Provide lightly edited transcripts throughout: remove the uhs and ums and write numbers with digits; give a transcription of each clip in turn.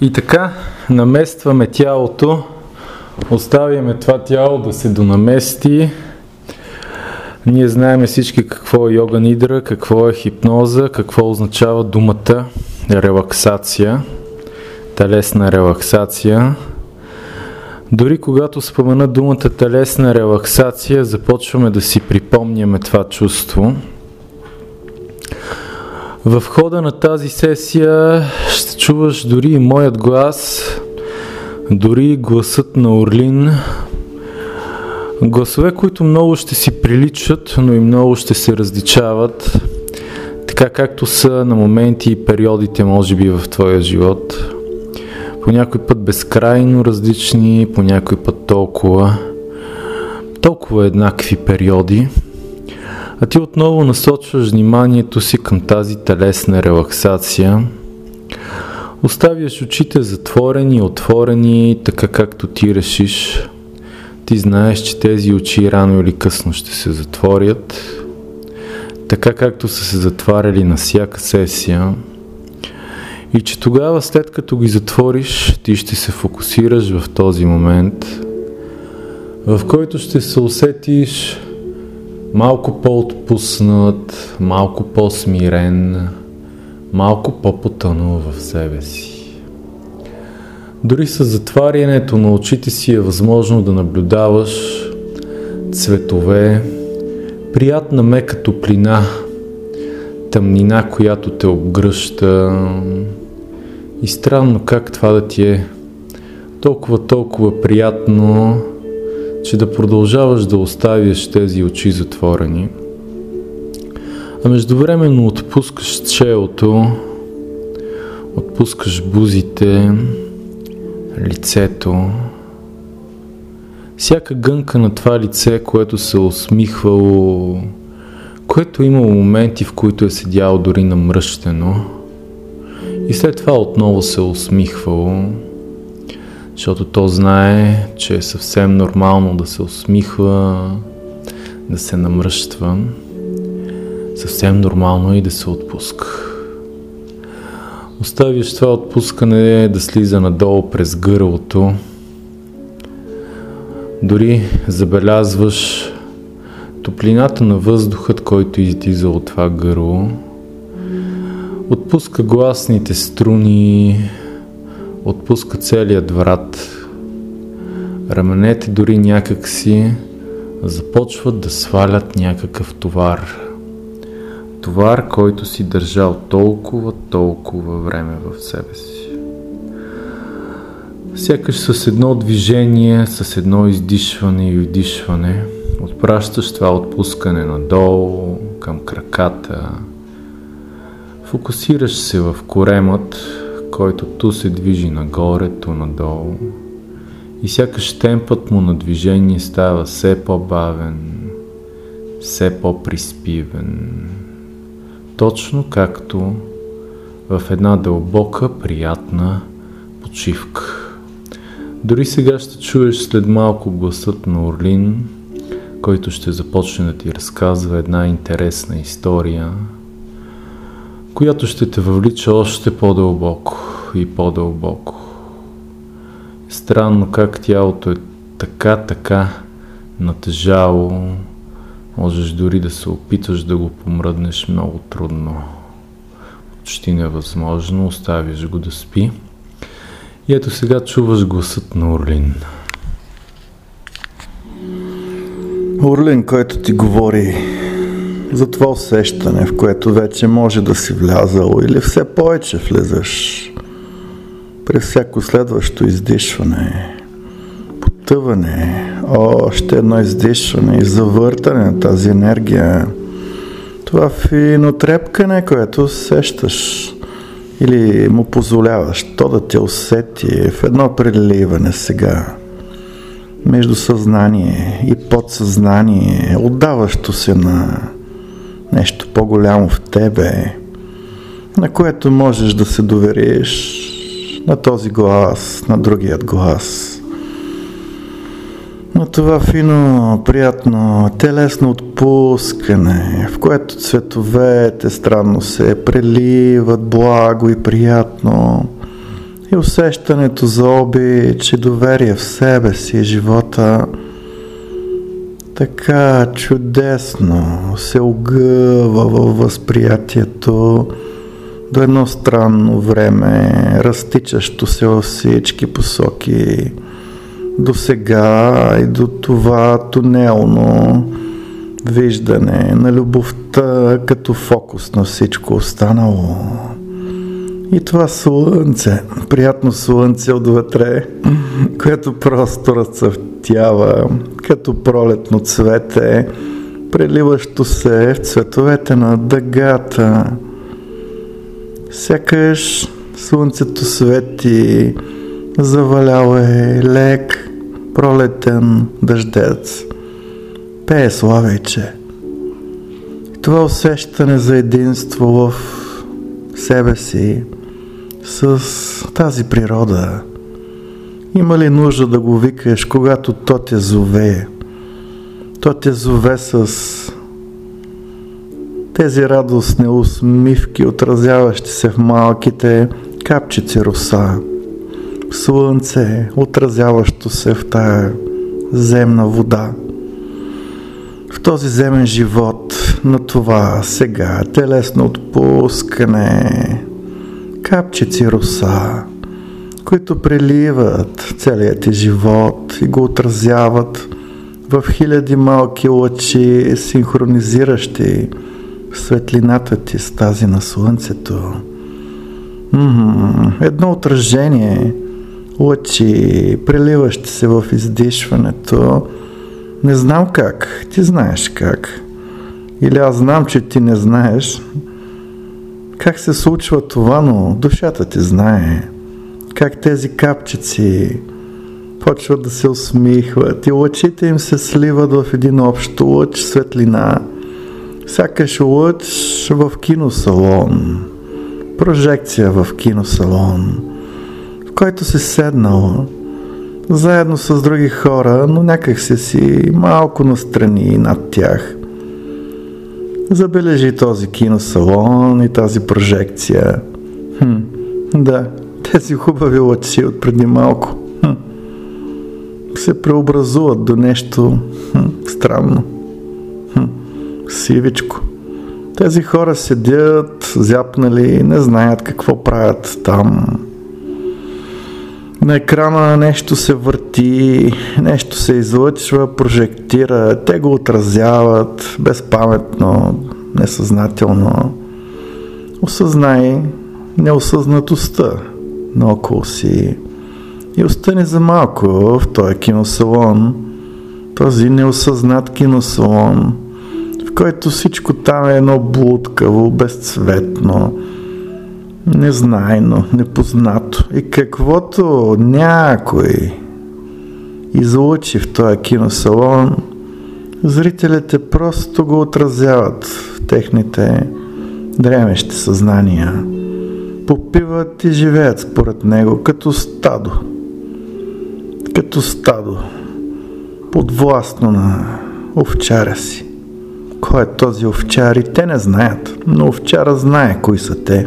И така, наместваме тялото, оставяме това тяло да се донамести. Ние знаем всички какво е йога нидра, какво е хипноза, какво означава думата релаксация, телесна релаксация. Дори когато спомена думата телесна релаксация, започваме да си припомняме това чувство. В хода на тази сесия ще чуваш дори и моят глас, дори гласът на Орлин. Гласове, които много ще си приличат, но и много ще се различават, така както са на моменти и периодите, може би, в твоя живот. По някой път безкрайно различни, по някой път толкова еднакви периоди. А ти отново насочваш вниманието си към тази телесна релаксация. Оставяш очите затворени и отворени, така както ти решиш. Ти знаеш, че тези очи рано или късно ще се затворят, така както са се затваряли на всяка сесия. И че тогава, след като ги затвориш, ти ще се фокусираш в този момент, в който ще се усетиш малко по-отпуснат, малко по-смирен, малко по-потънал в себе си. Дори с затварянето на очите си е възможно да наблюдаваш цветове, приятна мека топлина, тъмнина, която те обгръща. И странно как това да ти е толкова приятно, че да продължаваш да оставяш тези очи затворени. А междувременно отпускаш челото, отпускаш бузите, лицето. Всяка гънка на това лице, което се е усмихвало, което е имало моменти, в които е седяло дори намръщено. И след това отново се е усмихвало, защото то знае, че е съвсем нормално да се усмихва, да се намръщва. Съвсем нормално е и да се отпуска. Оставиш това отпускане да слиза надолу през гърлото. Дори забелязваш топлината на въздухът, който излиза от това гърло. Отпуска гласните струни, отпуска целият врат. Раменете дори някакси започват да свалят някакъв товар. Товар, който си държал толкова време в себе си. Сякаш с едно движение, с едно издишване и удишване, отпращаш това отпускане надолу, към краката. Фокусираш се в коремът, който ту се движи нагоре, ту надолу. И сякаш темпът му на движение става все по-бавен, все по-приспивен. Точно както в една дълбока, приятна почивка. Дори сега ще чуеш след малко гласът на Орлин, който ще започне да ти разказва една интересна история, която ще те въвлича още по-дълбоко и по-дълбоко. Странно как тялото е така натежало, можеш дори да се опиташ да го помръднеш много трудно. Почти невъзможно, оставиш го да спи. И ето сега чуваш гласът на Орлин. Орлин, който ти говори за това усещане, в което вече може да си влязал или все повече влизаш. През всяко следващо издишване, потъване, още едно издишване и завъртане на тази енергия. Това фино трепкане, което усещаш или му позволяваш то да те усети в едно преливане сега между съзнание и подсъзнание, отдаващо се на нещо по-голямо в тебе, на което можеш да се довериш, на този глас, на другият глас, на това фино, приятно, телесно отпускане, в което цветовете странно се преливат благо и приятно и усещането за обич и доверие в себе си и живота така чудесно се огъва във възприятието до едно странно време, разтичащо се във всички посоки, до сега и до това тунелно виждане на любовта като фокус на всичко останало. И това слънце, приятно слънце отвътре, което просто разцъфтява като пролетно цвете, преливащо се в цветовете на дъгата. Сякаш слънцето свети, завалял е лек пролетен дъждец. Пее славейче. Това усещане за единство в себе си с тази природа. Има ли нужда да го викаш, когато то те зове? То те зове с тези радостни усмивки, отразяващи се в малките капчици роса. Слънце, отразяващо се в тая земна вода. В този земен живот, на това сега телесно отпускане, капчици роса, които преливат целият ти живот и го отразяват в хиляди малки лъчи, синхронизиращи светлината ти с тази на слънцето. Едно отражение, лъчи, преливащи се в издишването. Не знам как, ти знаеш как. Или аз знам, че ти не знаеш как се случва това, но душата ти знае. Как тези капчици почват да се усмихват и лъчите им се сливат в един общ лъч светлина. Сякаш лъч в киносалон, прожекция в киносалон, в който си седнал заедно с други хора, но някак си малко настрани над тях. Забележи този киносалон и тази прожекция. Да, тези хубави лъчи от преди малко се преобразуват до нещо странно. Сивичко. Тези хора седят, зяпнали, не знаят какво правят там. На екрана нещо се върти, нещо се излъчва, прожектира, те го отразяват безпаметно, несъзнателно. Осъзнай неосъзнатостта наоколо си и остани за малко в този киносалон, този неосъзнат киносалон, в който всичко там е едно блудкаво, безцветно, незнайно, непознато. И каквото някой излучи в този киносалон, зрителите просто го отразяват в техните дремещи съзнания. Попиват и живеят според него като стадо. Като стадо, подвластно на овчаря си. Кой е този овчар? И те не знаят, но овчара знае кои са те.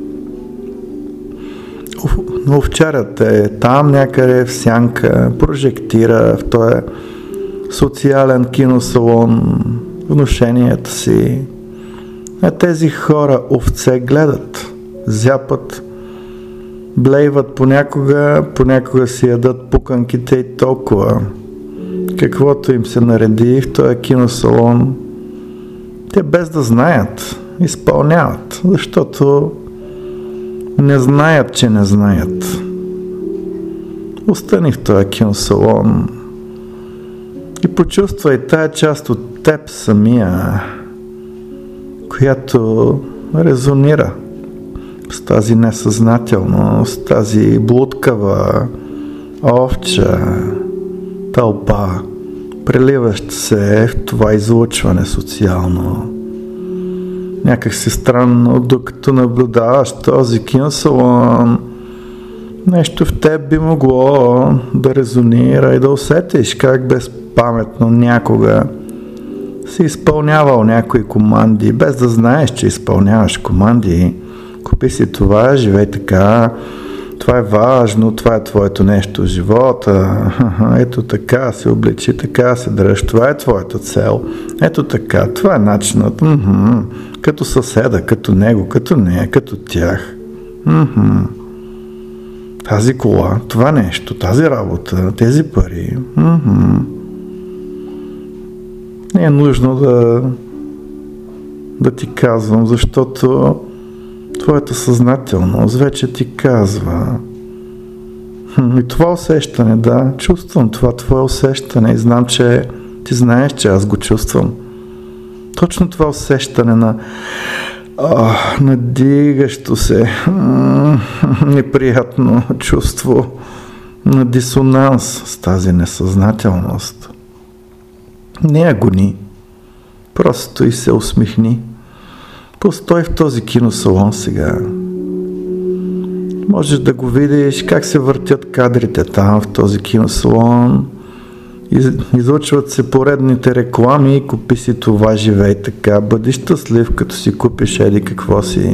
Но овчарят е там някъде в сянка, прожектира в този социален киносалон внушенията си. А тези хора овце гледат, зяпат, блейват понякога си ядат пуканките и толкова. Каквото им се нареди в този киносалон, те без да знаят, изпълняват, защото не знаят, че не знаят. Остани в този киносалон и почувствай тая част от теб самия, която резонира с тази несъзнателност, тази блудкава овча тълпа, преливащ се в това излъчване социално. Някак си странно, докато наблюдаваш този киносалон, нещо в теб би могло да резонира и да усетиш как безпаметно някога си изпълнявал някои команди, без да знаеш, че изпълняваш команди. Купи си това, живей така, това е важно, това е твоето нещо в живота, ето така се обличи, така се дръж, това е твоята цел, ето така, това е начинът, като съседа, като него, като нея, като тях. Тази кола, това нещо, тази работа, тези пари. Не е нужно да ти казвам, защото твоята съзнателност вече ти казва. И това усещане, да, чувствам това твое усещане и знам, че ти знаеш, че аз го чувствам. Точно това усещане на надигащо се неприятно чувство на дисонанс с тази несъзнателност. Не я гони, просто и се усмихни. Постой в този киносалон сега. Можеш да го видиш как се въртят кадрите там в този киносалон. Излъчват се поредните реклами, купи си това, живей така, бъди щастлив, като си купиш еди какво си.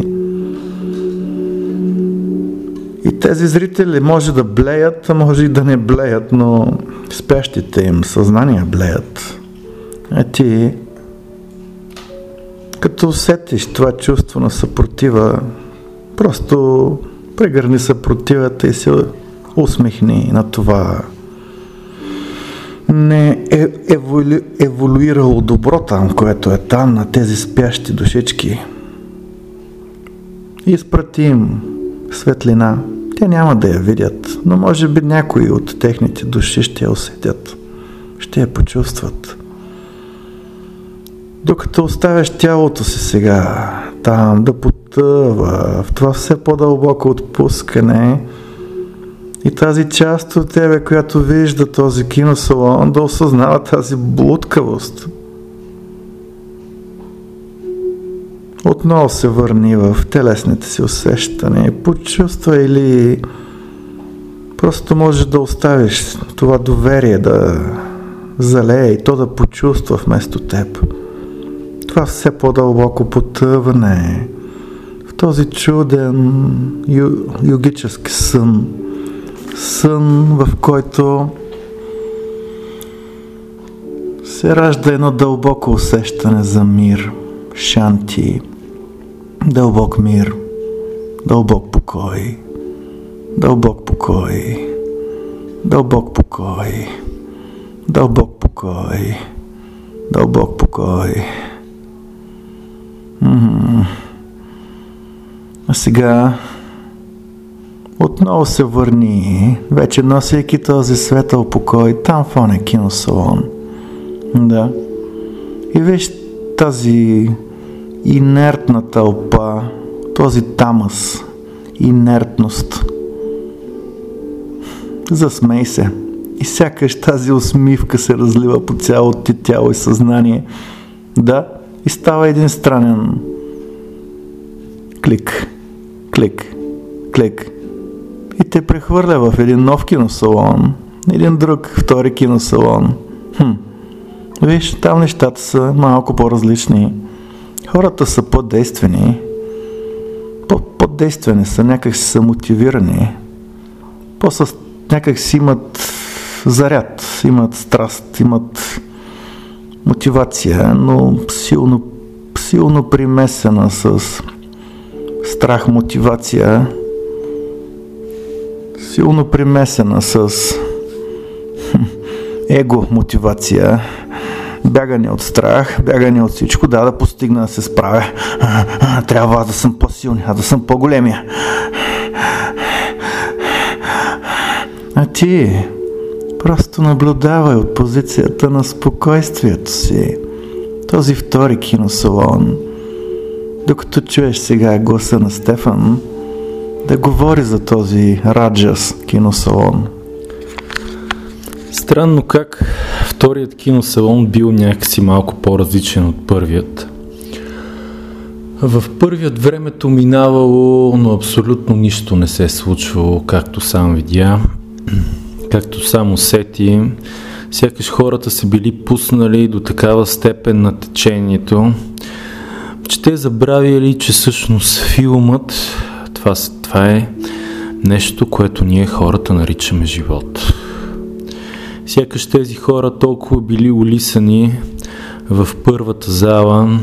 И тези зрители може да блеят, а може и да не блеят, но спящите им съзнания блеят. А ти, като усетиш това чувство на съпротива, просто прегърни съпротивата и се усмихни на това не е еволюирало добро там, което е там, на тези спящи душички. Изпрати им светлина. Те няма да я видят, но може би някои от техните души ще я усетят, ще я почувстват. Докато оставяш тялото си сега там да потъва в това все по-дълбоко отпускане и тази част от тебе, която вижда този киносалон, да осъзнава тази блудкавост. Отново се върни в телесните си усещания, почувства или просто можеш да оставиш това доверие да залее и то да почувства вместо теб. Това все по-дълбоко потъване в този чуден йогически сън. Сън, в който се ражда едно дълбоко усещане за мир, шанти, дълбок мир, дълбок покой, дълбок покой, дълбок покой, дълбок покой, дълбок покой. А сега отново се върни, вече носейки този светъл покой, там в оня киносалон. Да. И виж тази инертна тълпа, този тамъс, инертност. Засмей се. И сякаш тази усмивка се разлива по цялото ти тяло и съзнание. Да, и става един странен клик, клик, клик. И те прехвърля в един нов киносалон, един друг, втори киносалон. Виж, там нещата са малко по-различни. Хората са по-действени. По-действени са, някак си са мотивирани. Някак си имат заряд, имат страст, имат мотивация, но силно примесена с страх мотивация, силно примесена с его мотивация, бягане от страх, бягане от всичко, да постигна да се справя. Трябва да съм по-силен, да съм по-големия. А ти просто наблюдавай от позицията на спокойствието си този втори киносалон, докато чуеш сега гласа на Стефан да говори за този Раджас киносалон. Странно как вторият киносалон бил някакси малко по-различен от първият. В първият времето минавало, но абсолютно нищо не се е случвало, както сам видя, както сам усети. Сякаш хората се били пуснали до такава степен на течението, че те забравили, че всъщност филмът, това е нещо, което ние хората наричаме живот. Сякаш тези хора толкова били улисани в първата зала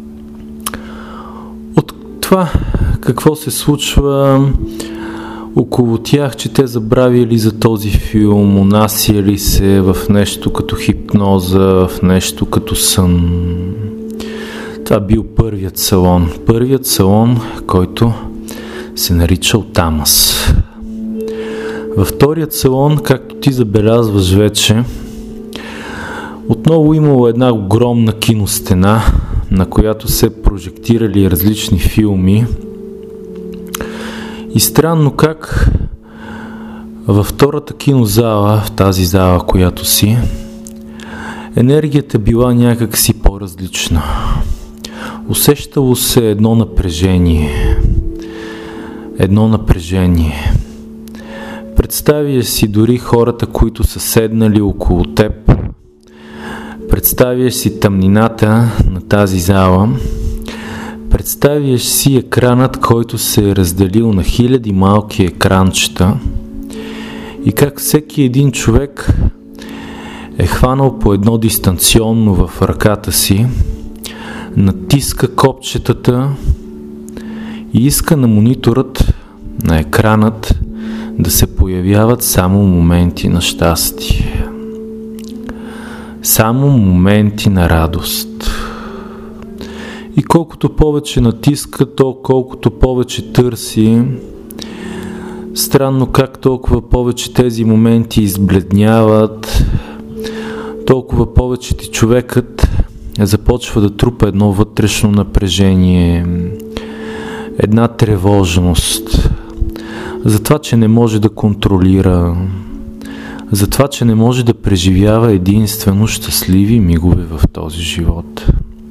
от това какво се случва около тях, че те забравили за този филм, унасяли се в нещо като хипноза, в нещо като сън. Това бил първият салон. Първият салон, който се наричал Тамас. Във вторият салон, както ти забелязваш вече, отново имало една огромна киностена, на която се прожектирали различни филми. И странно как във втората кинозала, в тази зала, която си, енергията била някакси по-различна. Усещало се едно напрежение. Представяш си дори хората, които са седнали около теб. Представяш си тъмнината на тази зала. Представяш си екранът, който се е разделил на хиляди малки екранчета и как всеки един човек е хванал по едно дистанционно в ръката си, натиска копчетата и иска на мониторът, на екранът да се появяват само моменти на щастие, само моменти на радост. И колкото повече натиска, то колкото повече търси. Странно как толкова повече тези моменти избледняват, толкова повече ти човекът започва да трупа едно вътрешно напрежение, една тревожност, за това, че не може да контролира, за това, че не може да преживява единствено щастливи мигове в този живот.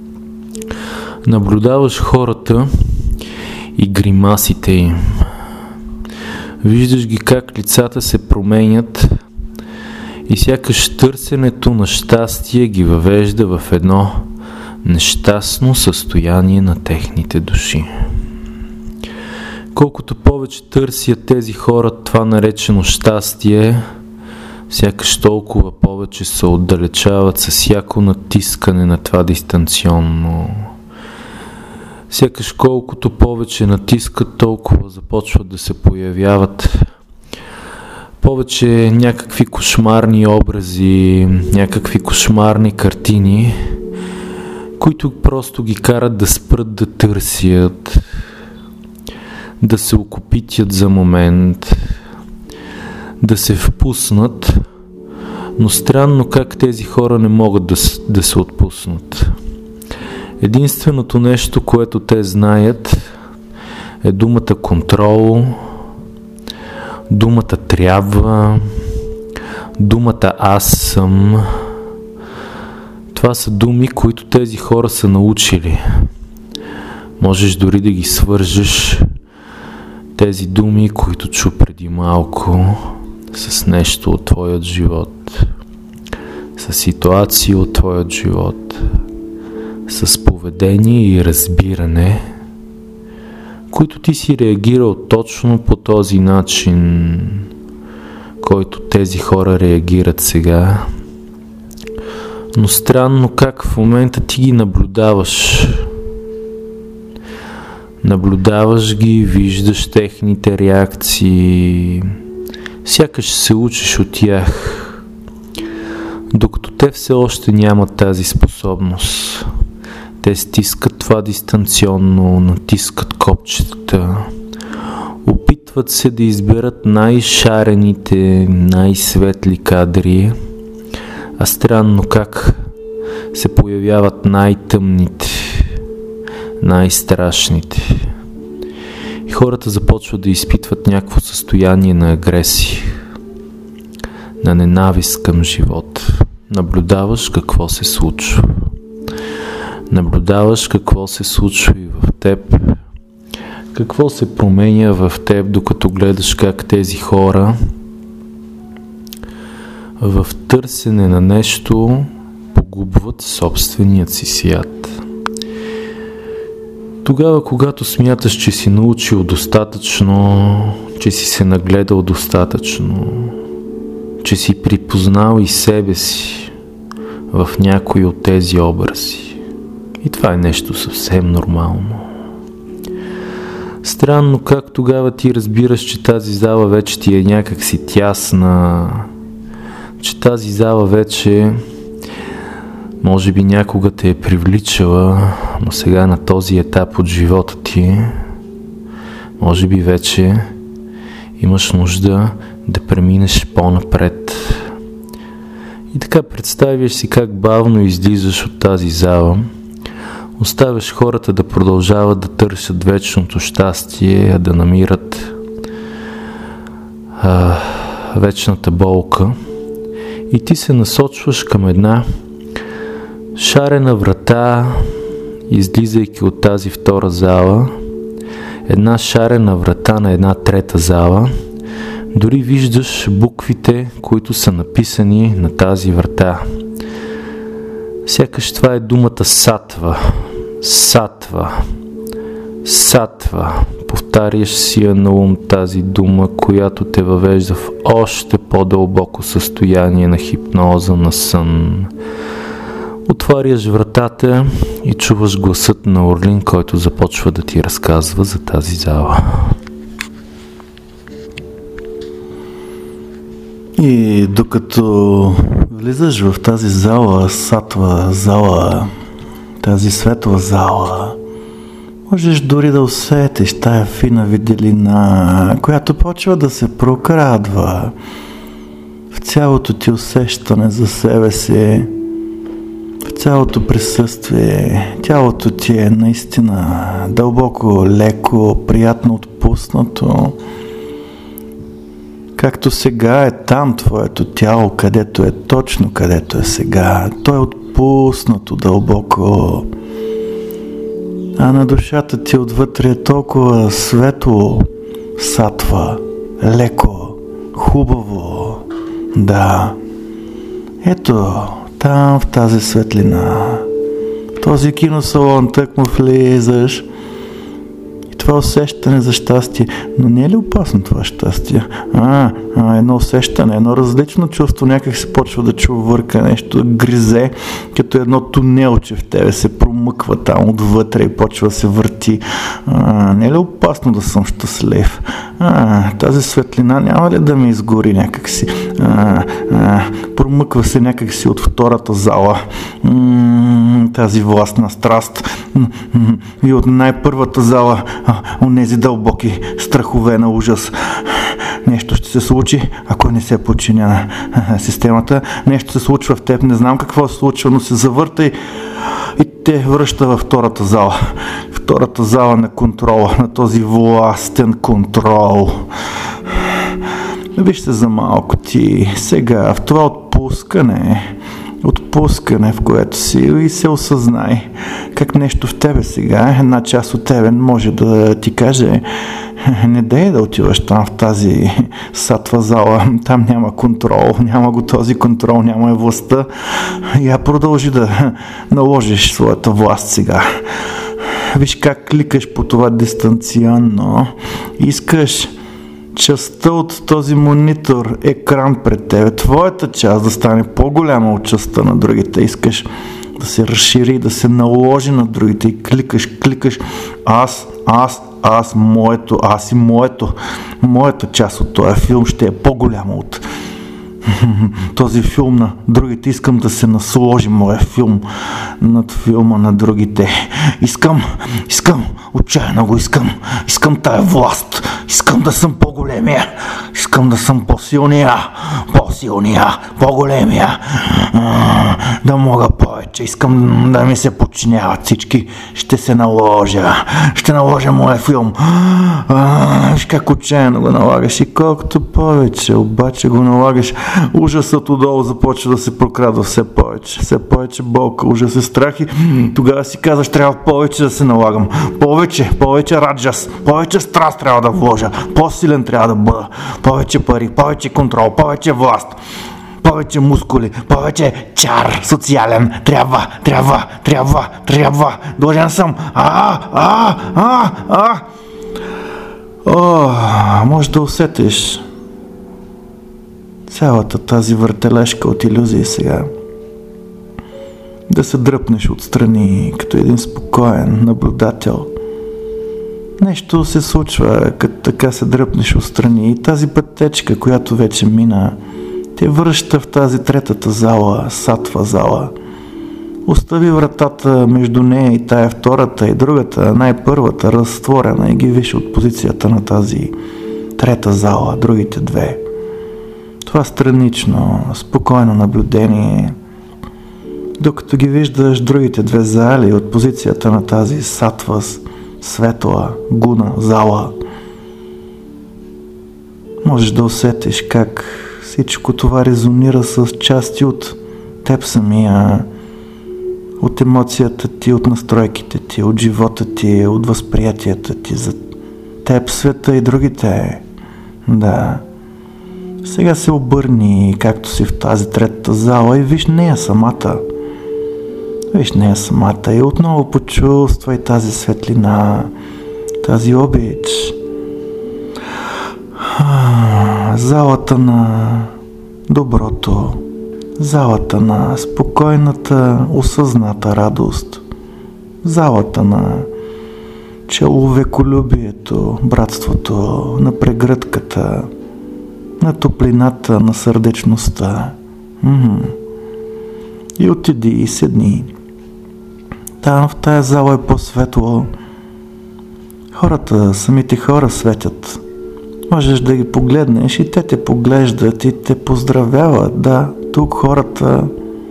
Наблюдаваш хората и гримасите им. Виждаш ги как лицата се променят и сякаш търсенето на щастие ги въвежда в едно нещастно състояние на техните души. Колкото повече търсят тези хора това наречено щастие, сякаш толкова повече се отдалечават с всяко натискане на това дистанционно. Сякаш колкото повече натискат, толкова започват да се появяват повече някакви кошмарни образи, някакви кошмарни картини, които просто ги карат да спрат да търсят, да се окопитят за момент, да се впуснат, но странно как тези хора не могат да се отпуснат. Единственото нещо, което те знаят, е думата контрол, думата трябва, думата аз съм. Това са думи, които тези хора са научили. Можеш дори да ги свържеш тези думи, които чу преди малко, с нещо от твоят живот, с ситуации от твоят живот, с поведение и разбиране, които ти си реагирал точно по този начин, който тези хора реагират сега. Но странно как в момента ти ги наблюдаваш. Наблюдаваш ги, виждаш техните реакции, сякаш се учиш от тях, докато те все още нямат тази способност. Те стискат това дистанционно, натискат копчетата, опитват се да изберат най-шарените, най-светли кадри, а странно как се появяват най-тъмните, най-страшните. И хората започват да изпитват някакво състояние на агресия, на ненавист към живота. Наблюдаваш какво се случва. Наблюдаваш какво се случва и в теб. Какво се променя в теб, докато гледаш как тези хора в търсене на нещо погубват собственият си свят. Тогава, когато смяташ, че си научил достатъчно, че си се нагледал достатъчно, че си припознал и себе си в някои от тези образи. И това е нещо съвсем нормално. Странно как тогава ти разбираш, че тази зала вече ти е някак си тясна, че тази зала вече може би някога те е привличала, но сега на този етап от живота ти може би вече имаш нужда да преминеш по-напред. И така представяш си как бавно излизаш от тази зала, оставяш хората да продължават да търсят вечното щастие, да намират вечната болка и ти се насочваш към една шарена врата, излизайки от тази втора зала, една шарена врата на една трета зала. Дори виждаш буквите, които са написани на тази врата. Сякаш това е думата сатва. Сатва. Сатва. Повтаряш си я на ум тази дума, която те въвежда в още по-дълбоко състояние на хипноза, на сън. Отваряш вратата и чуваш гласът на Орлин, който започва да ти разказва за тази зала. И докато влизаш в тази зала, сатва зала, тази светла зала, можеш дори да усетиш тая фина виделина, която почва да се прокрадва в цялото ти усещане за себе си, в цялото присъствие. Тялото ти е наистина дълбоко, леко, приятно отпуснато. Както сега е там твоето тяло, където е точно, където е сега. То е отпуснато дълбоко. А на душата ти отвътре е толкова светло, сатва, леко, хубаво. Да. Ето, там в тази светлина, в този киносалон, тъкмо влизаш. Това усещане за щастие. Но не е ли опасно това щастие? Едно усещане, едно различно чувство, някак се почва да чувърка нещо, да гризе, като едно тунелче в тебе се промъква там отвътре и почва да се върти. Не е ли опасно да съм щастлив? Тази светлина няма ли да ме изгори някакси? Промъква се някакси от втората зала. Тази властна страст. И от най-първата зала онези дълбоки страхове на ужас. Нещо ще се случи, ако не се подчиня на системата. Нещо се случва в теб, не знам какво се случва, но се завърта и те връща във втората зала. Втората зала на контрола, на този властен контрол. Вижте за малко ти сега в това отпускане, в което си, и се осъзнай как нещо в тебе сега, една част от тебе може да ти каже: не дей да отиваш там в тази сатва зала, там няма контрол, няма го този контрол, няма властта. Я продължи да наложиш своята власт сега. Виж как кликаш по това дистанционно. Искаш частта от този монитор, екран пред тебе, твоята част да стане по-голяма от частта на другите. Искаш да се разшири, да се наложи на другите и кликаш аз, моето, аз и моето. Моята част от този филм ще е по-голяма от този филм на другите. Искам да се насложи моя филм над филма на другите. Искам, отчаяно го искам тая власт. Искам да съм по-големия. Искам да съм по-силния, по-големия. Да мога повече. Искам да ми се подчиняват всички. Ще се наложа. Ще наложа моя филм. Виж как отчаяно го налагаш. И колкото повече обаче го налагаш, ужасът отдолу започва да се прокрадва все повече болка, ужас и страх, и тогава си казваш: трябва повече да се налагам, повече раджас, повече страст трябва да вложа, по-силен трябва да бъда, повече пари, повече контрол, повече власт, повече мускули, повече чар социален, трябва, длъжен съм, може да усетиш цялата тази въртележка от илюзии сега. Да се дръпнеш отстрани, като един спокоен наблюдател. Нещо се случва, като така се дръпнеш отстрани и тази пътечка, която вече мина, те връща в тази третата зала, сатва зала. Остави вратата между нея и тая втората и другата, най-първата, разтворена и ги виж от позицията на тази трета зала, другите две. Това странично, спокойно наблюдение, докато ги виждаш другите две зали от позицията на тази сатва, светла, гуна, зала. Можеш да усетиш как всичко това резонира с части от теб самия, от емоцията ти, от настройките ти, от живота ти, от възприятията ти за теб, света и другите. Да. Сега се обърни, както си в тази третата зала и виж нея самата. Виж нея самата и отново почувствай тази светлина, тази обич. Залата на доброто, залата на спокойната, осъзната радост, залата на човеколюбието, братството, на прегръдката, на топлината, на сърдечността. И отиди и седни. Там в тая зала е по-светло. Хората, самите хора светят. Можеш да ги погледнеш и те те поглеждат и те поздравяват. Да, тук хората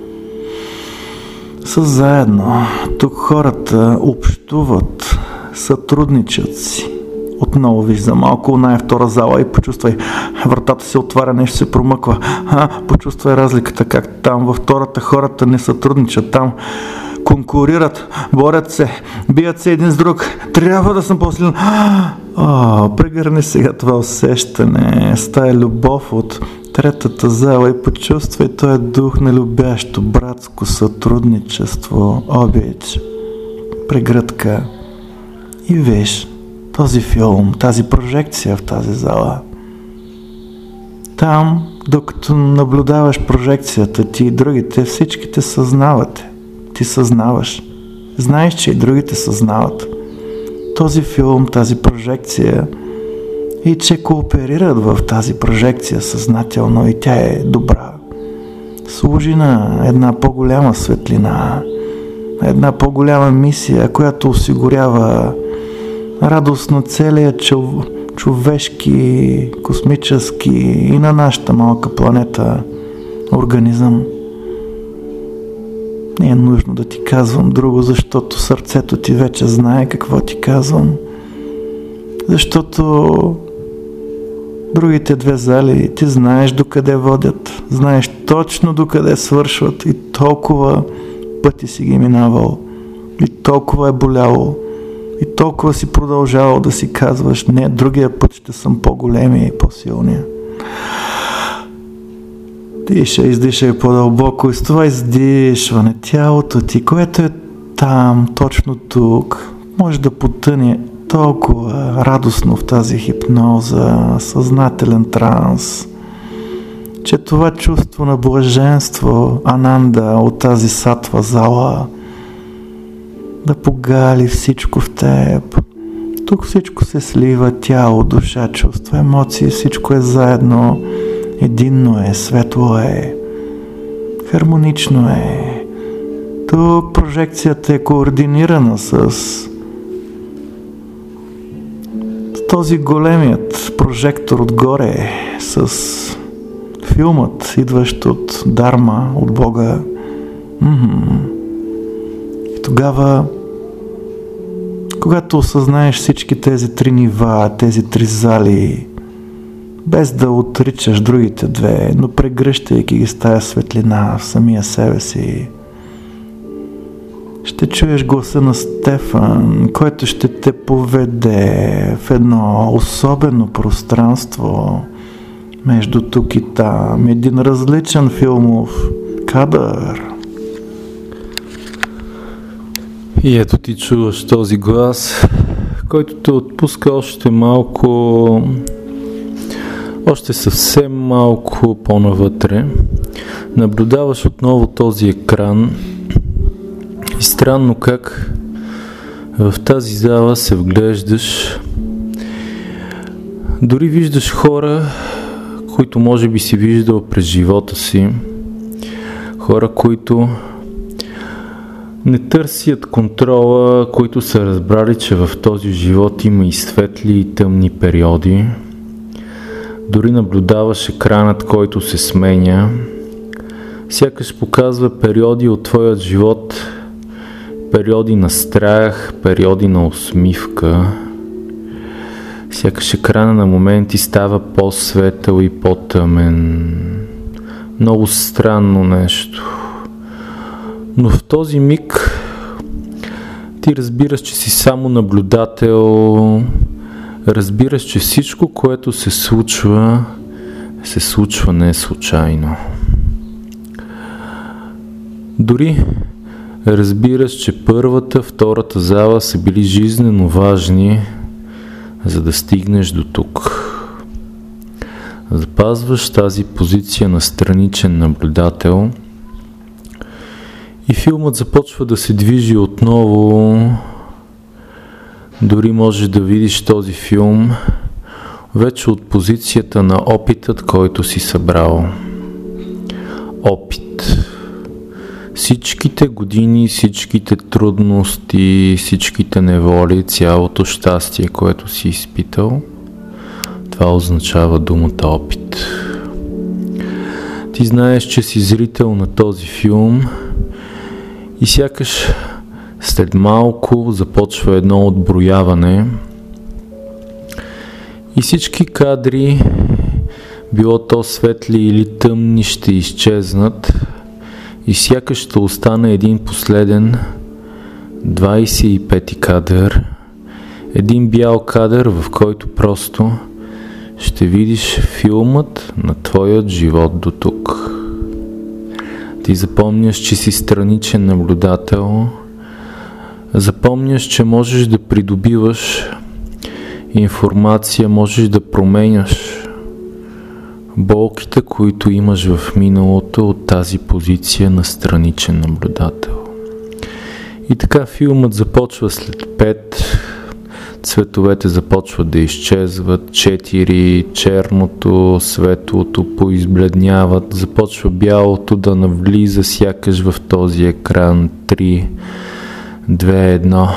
са заедно. Тук хората общуват, сътрудничат си. Отново виж малко най-втора зала и почувствай вратата се отваря, нещо се промъква. Почувствай разликата, как там във втората хората не сътрудничат, там конкурират, борят се, бият се един с друг. Трябва да съм по-силен. Прегърни сега това усещане с тая любов от третата зала и почувствай този дух на любящо, братско сътрудничество, обич, прегръдка. И виж този филм, тази прожекция в тази зала. Там, докато наблюдаваш прожекцията, ти и другите, всичките съзнавате. Ти съзнаваш. Знаеш, че и другите съзнават. Този филм, тази прожекция и че кооперират в тази прожекция съзнателно и тя е добра. Служи на една по-голяма светлина, една по-голяма мисия, която осигурява радост на целия човешки, космически и на нашата малка планета организъм. Не е нужно да ти казвам друго, защото сърцето ти вече знае какво ти казвам. Защото другите две зали ти знаеш докъде водят. Знаеш точно докъде свършват и толкова пъти си ги минавал. И толкова е боляло. И толкова си продължавал да си казваш, не, другия път ще съм по-големия и по-силния. Издишай по-дълбоко и с това издишване тялото ти, което е там, точно тук, може да потъне толкова радостно в тази хипноза, съзнателен транс, че това чувство на блаженство, ананда от тази сатва зала, да погали всичко в теб. Тук всичко се слива, тяло, душа, чувства, емоции, всичко е заедно. Единно е, светло е, хармонично е. Тук прожекцията е координирана с този големият прожектор отгоре, с филмът, идващ от Дарма, от Бога. И тогава, когато осъзнаеш всички тези три нива, тези три зали, без да отричаш другите две, но прегръщайки ги с тая светлина в самия себе си, ще чуеш гласа на Стефан, който ще те поведе в едно особено пространство, между тук и там, един различен филмов кадър. И ето ти чуваш този глас, който те отпуска още съвсем малко по-навътре. Наблюдаваш отново този екран и странно как в тази зала се вглеждаш. Дори виждаш хора, които може би си виждал през живота си. Хора, които не търсят контрола, които са разбрали, че в този живот има и светли и тъмни периоди. Дори наблюдаваш екранът, който се сменя. Сякаш показва периоди от твоят живот, периоди на страх, периоди на усмивка. Сякаш екрана на моменти става по-светъл и по-тъмен. Много странно нещо. Но в този миг ти разбираш, че си само наблюдател. Разбираш, че всичко, което се случва не случайно. Дори разбираш, че първата, втората зала са били жизнено важни, за да стигнеш до тук. Запазваш тази позиция на страничен наблюдател и филмът започва да се движи отново. Дори можеш да видиш този филм вече от позицията на опитът, който си събрал. Опит. Всичките години, всичките трудности, всичките неволи, цялото щастие, което си изпитал, това означава думата опит. Ти знаеш, че си зрител на този филм и сякаш след малко започва едно отброяване и всички кадри, било то светли или тъмни, ще изчезнат и сякаш ще остане един последен 25-ти кадър, един бял кадър, в който просто ще видиш филмът на твоят живот до тук. Ти запомняш, че си страничен наблюдател, запомняш, че можеш да придобиваш информация, можеш да променяш болките, които имаш в миналото от тази позиция на страничен наблюдател. И така филмът започва след 5, цветовете започват да изчезват, 4, черното, светлото поизбледняват, започва бялото да навлиза сякаш в този екран, 3, 2, 1,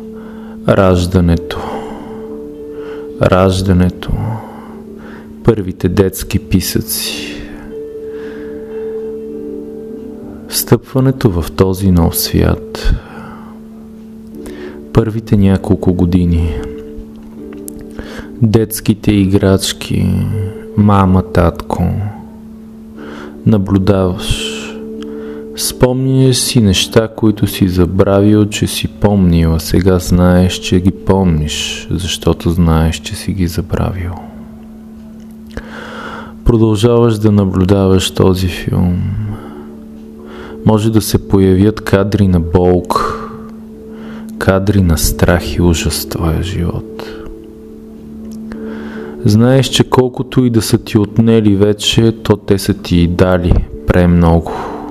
раждането, първите детски писъци, встъпването в този нов свят, първите няколко години, детските играчки, мама, татко, наблюдаваш, спомняш си неща, които си забравил, че си помнила, сега знаеш, че ги помниш, защото знаеш, че си ги забравил. Продължаваш да наблюдаваш този филм. Може да се появят кадри на болка, кадри на страх и ужас в твоя живот. Знаеш, че колкото и да са ти отнели вече, то те са ти дали премного.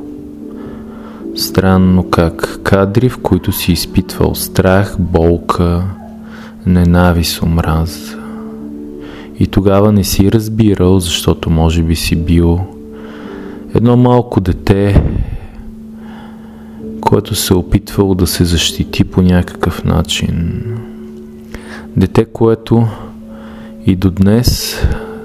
Странно как кадри, в които си изпитвал страх, болка, ненавист, омраза. И тогава не си разбирал, защото може би си бил едно малко дете, което се опитвало да се защити по някакъв начин. Дете, което и до днес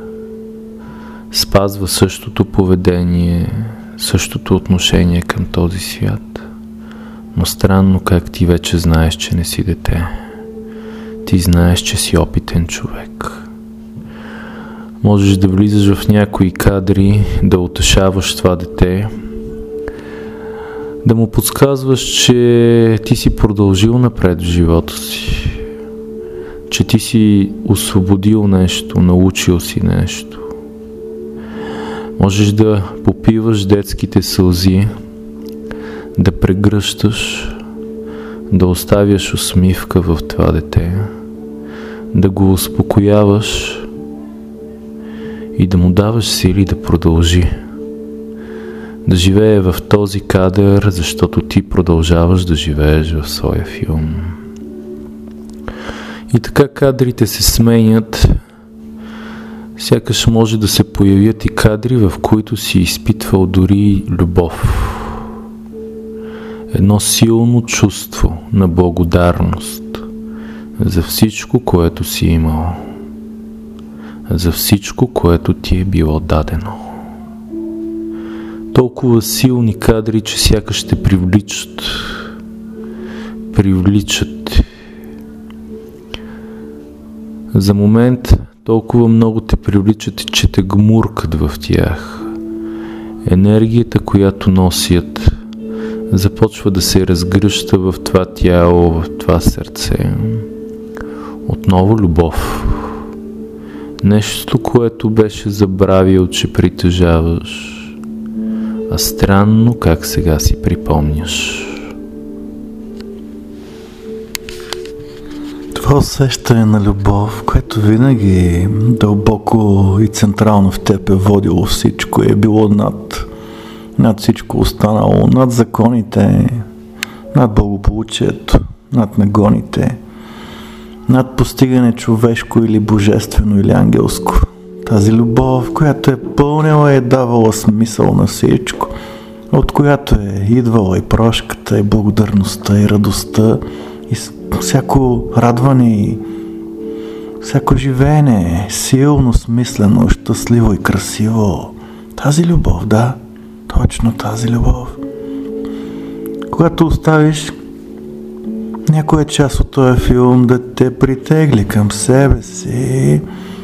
спазва същото поведение, същото отношение към този свят. Но странно как ти вече знаеш, че не си дете. Ти знаеш, че си опитен човек. Можеш да влизаш в някои кадри, да утешаваш това дете, да му подсказваш, че ти си продължил напред в живота си, че ти си освободил нещо, научил си нещо. Можеш да попиваш детските сълзи, да прегръщаш, да оставяш усмивка в това дете, да го успокояваш и да му даваш сили да продължи. Да живее в този кадър, защото ти продължаваш да живееш в своя филм. И така кадрите се сменят, сякаш може да се появят и кадри, в които си изпитвал дори любов. Едно силно чувство на благодарност за всичко, което си имал, за всичко, което ти е било дадено. Толкова силни кадри, че сякаш те привличат. За момент толкова много те привличат, че те гмуркат в тях. Енергията, която носят, започва да се разгръща в това тяло, в това сърце. Отново любов. Нещо, което беше забравил, че притежаваш. А странно как сега си припомняш. Това усещане на любов, което винаги дълбоко и централно в теб е водило всичко, е било над всичко останало, над законите, над благополучието, над нагоните, над постигане човешко или божествено или ангелско. Тази любов, която е пълнила и е давала смисъл на всичко, от която е идвала и прошката, и благодарността, и радостта, и всяко радване, и всяко живеене, силно, смислено, щастливо и красиво. Тази любов, да, точно тази любов. Когато оставиш някоя част от този филм да те притегли към себе си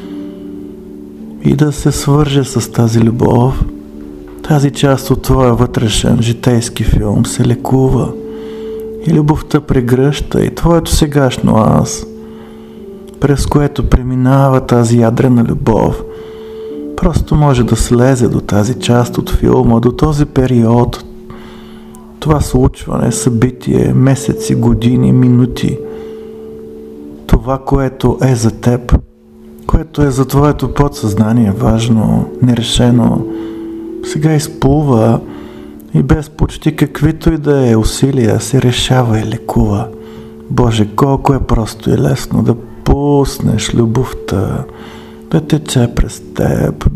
и да се свърже с тази любов, тази част от твоя вътрешен житейски филм се лекува и любовта прегръща и твоето сегашно аз, през което преминава тази ядрена любов, просто може да слезе до тази част от филма, до този период, това случване, събитие, месеци, години, минути, това, което е за теб, което е за твоето подсъзнание важно, нерешено, сега изплува и без почти каквито и да е усилия се решава и лекува. Боже, колко е просто и лесно да пуснеш любовта, да тече през теб,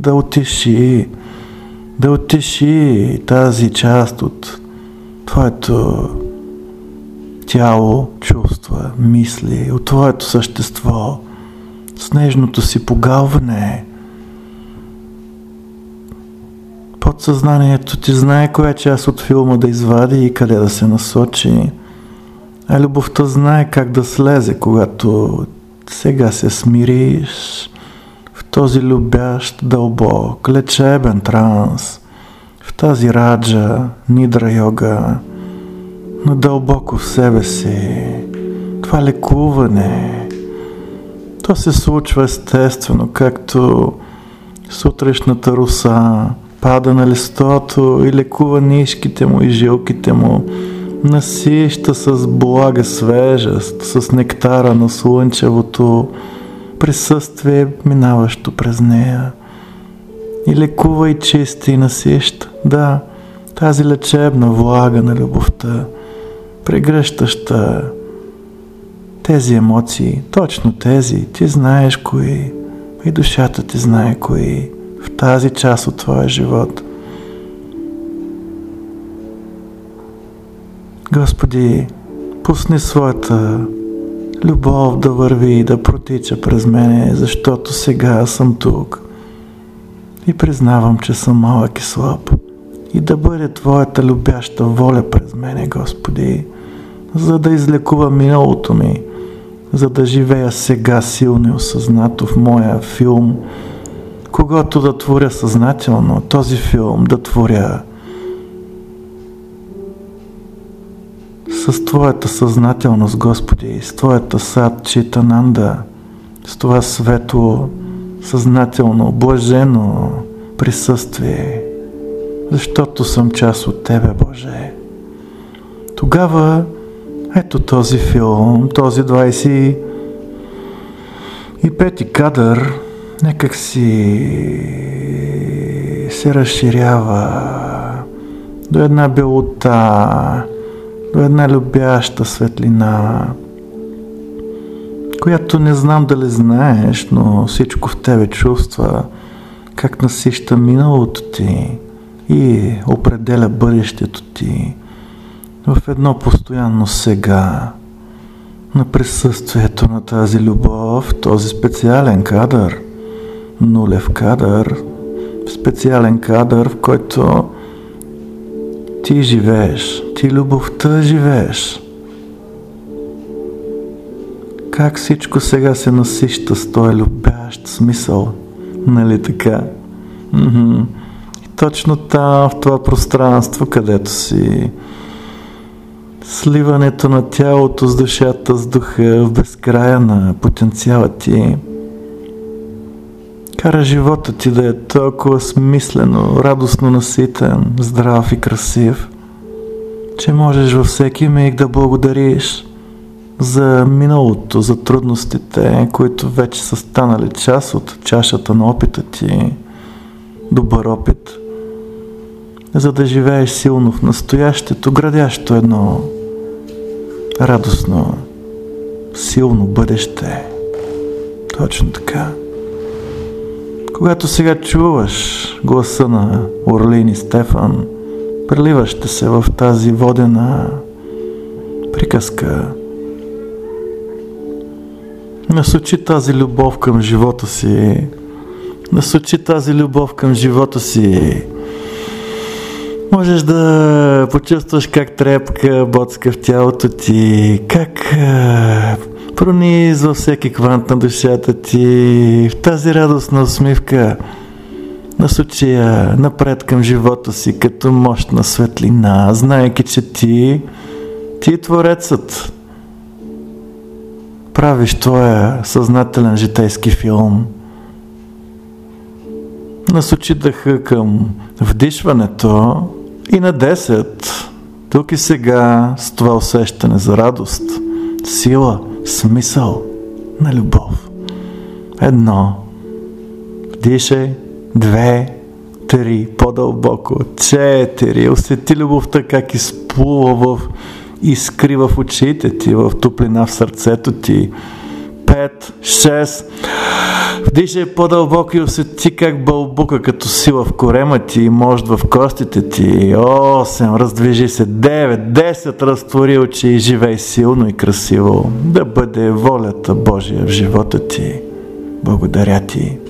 да утеши тази част от твоето тяло, чувства, мисли, от твоето същество, с нежното си погалване. Подсъзнанието ти знае коя част от филма да извади и къде да се насочи, а любовта знае как да слезе, когато сега се смириш в този любящ, дълбок, лечебен транс, в тази раджа, нидра йога, надълбоко в себе си. Това лекуване, то се случва естествено, както сутрешната роса пада на листото и лекува нишките му и жилките му, насища с блага свежест, с нектара на слънчевото присъствие, минаващо през нея. И лекува и чисти и насища. Да, тази лечебна влага на любовта, прегръщаща тези емоции, точно тези, ти знаеш кои, и душата ти знае кои, в тази част от твоя живот. Господи, пусни своята любов да върви и да протича през мене, защото сега съм тук и признавам, че съм малък и слаб. И да бъде твоята любяща воля през мене, Господи, за да излекува миналото ми, за да живея сега силно и осъзнато в моя филм, когато да творя съзнателно, този филм да творя с Твоята съзнателност, Господи, с Твоята сад Читананда, с това светло, съзнателно, блажено, присъствие, защото съм част от Тебе, Боже. Тогава ето този филм, този 25-ти кадър някак си се разширява до една белота, до една любяща светлина, която не знам дали знаеш, но всичко в тебе чувства как насища миналото ти и определя бъдещето ти в едно постоянно сега, на присъствието на тази любов, този специален кадър, нулев кадър, специален кадър, в който ти живееш, ти любовта живееш. Как всичко сега се насища с този любящ смисъл, нали така? И точно там, в това пространство, където си, сливането на тялото с душата, с духа, в безкрая на потенциала ти, кара живота ти да е толкова смислено, радостно наситен, здрав и красив, че можеш във всеки миг да благодариш за миналото, за трудностите, които вече са станали част от чашата на опита ти, добър опит, за да живееш силно в настоящето, градящо едно радостно, силно бъдеще. Точно така. Когато сега чуваш гласа на Орлин и Стефан, преливащите се в тази водена приказка, насочи тази любов към живота си. Насочи тази любов към живота си. Можеш да почувстваш как трепка боцка в тялото ти, как пронизва всеки квант на душата ти, в тази радостна усмивка. Насочи я напред към живота си като мощна светлина, знаейки, че ти творецът. Правиш твоя съзнателен житейски филм. Насочи дъха към вдишването и на 10, тук и сега, с това усещане за радост, сила, смисъл на любов. 1, вдишай, 2, 3, по-дълбоко, 4, усети любовта как изплува искри в очите ти, в топлина в сърцето ти. 5, 6, вдишай по-дълбоко и усети как бълбука като сила в корема ти и мощ в костите ти. 8, раздвижи се. 9, 10, разтвори очи и живей силно и красиво. Да бъде волята Божия в живота ти. Благодаря ти.